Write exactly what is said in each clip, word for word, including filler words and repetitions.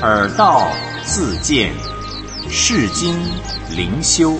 耳道自见，世经灵修。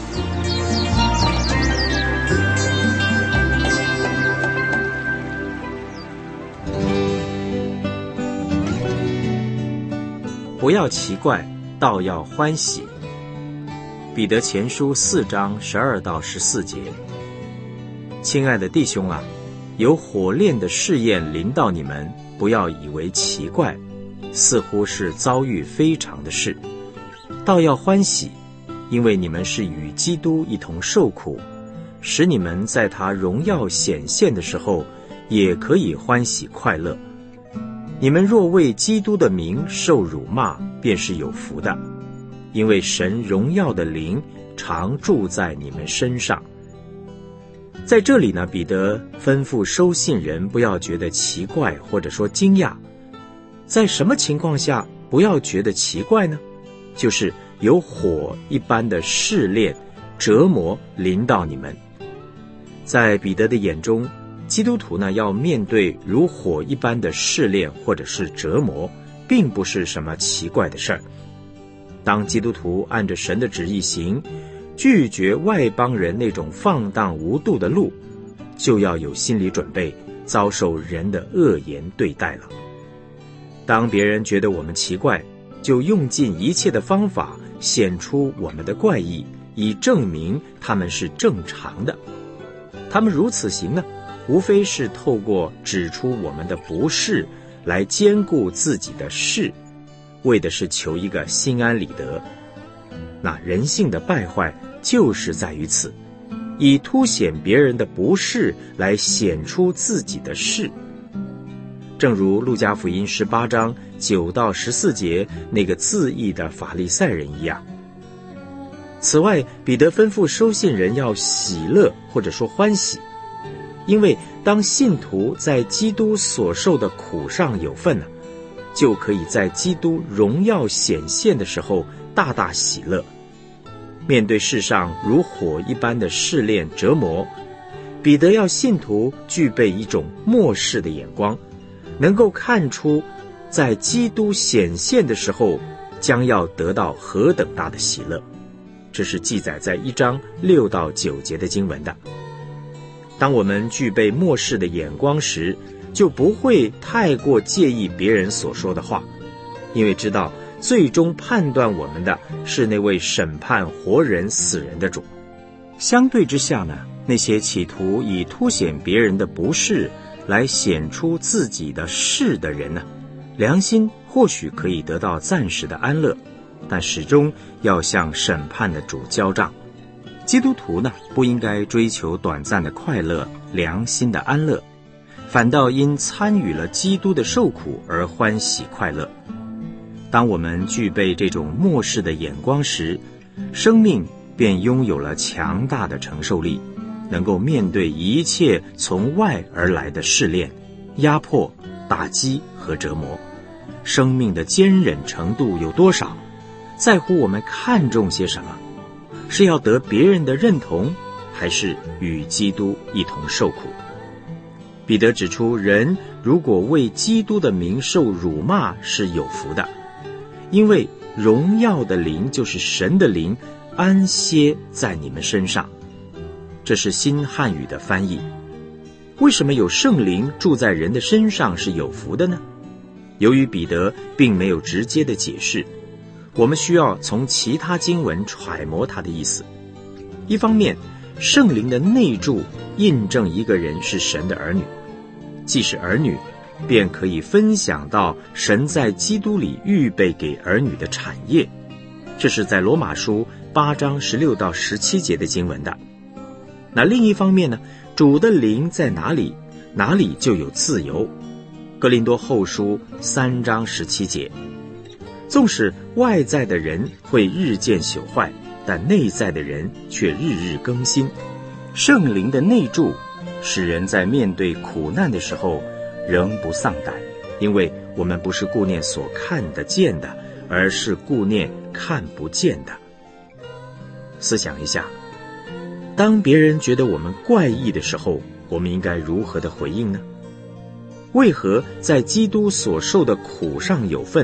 不要奇怪，倒要欢喜。彼得前书四章十二到十四节。亲爱的弟兄啊，有火炼的试验临到你们，不要以为奇怪，似乎是遭遇非常的事，倒要欢喜，因为你们是与基督一同受苦，使你们在他荣耀显现的时候，也可以欢喜快乐。你们若为基督的名受辱骂，便是有福的，因为神荣耀的灵常住在你们身上。在这里呢，彼得吩咐收信人不要觉得奇怪或者说惊讶。在什么情况下不要觉得奇怪呢？就是有火一般的试炼、折磨临到你们。在彼得的眼中，基督徒呢要面对如火一般的试炼或者是折磨，并不是什么奇怪的事儿。当基督徒按着神的旨意行，拒绝外邦人那种放荡无度的路，就要有心理准备遭受人的恶言对待了。当别人觉得我们奇怪，就用尽一切的方法显出我们的怪异，以证明他们是正常的。他们如此行呢，无非是透过指出我们的不是来兼顾自己的是，为的是求一个心安理得。那人性的败坏就是在于此，以凸显别人的不是来显出自己的是。正如路加福音十八章九到十四节那个自义的法利赛人一样。此外，彼得吩咐收信人要喜乐或者说欢喜，因为当信徒在基督所受的苦上有份呢，就可以在基督荣耀显现的时候大大喜乐。面对世上如火一般的试炼折磨，彼得要信徒具备一种末世的眼光，能够看出在基督显现的时候将要得到何等大的喜乐。这是记载在一章六到九节的经文的。当我们具备末世的眼光时，就不会太过介意别人所说的话，因为知道最终判断我们的是那位审判活人死人的主。相对之下呢，那些企图以凸显别人的不是来显出自己的是的人呢，良心或许可以得到暂时的安乐，但始终要向审判的主交账。基督徒呢，不应该追求短暂的快乐、良心的安乐，反倒因参与了基督的受苦而欢喜快乐。当我们具备这种末世的眼光时，生命便拥有了强大的承受力，能够面对一切从外而来的试炼、压迫、打击和折磨。生命的坚忍程度有多少，在乎我们看重些什么，是要得别人的认同，还是与基督一同受苦。彼得指出，人如果为基督的名受辱骂是有福的，因为荣耀的灵就是神的灵安歇在你们身上。这是新汉语的翻译。为什么有圣灵住在人的身上是有福的呢？由于彼得并没有直接的解释，我们需要从其他经文揣摩他的意思。一方面，圣灵的内住印证一个人是神的儿女，既是儿女，便可以分享到神在基督里预备给儿女的产业。这是在罗马书八章十六到十七节的经文的。那另一方面呢，主的灵在哪里，哪里就有自由。哥林多后书三章十七节。纵使外在的人会日渐朽坏，但内在的人却日日更新。圣灵的内住使人在面对苦难的时候仍不丧胆，因为我们不是顾念所看得见的，而是顾念看不见的。思想一下，当别人觉得我们怪异的时候，我们应该如何的回应呢？为何在基督所受的苦上有份，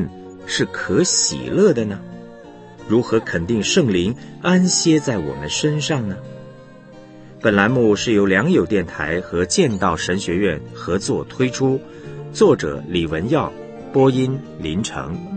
是可喜乐的呢？如何肯定圣灵安歇在我们身上呢？本栏目是由良友电台和剑道神学院合作推出，作者李文耀，播音林成。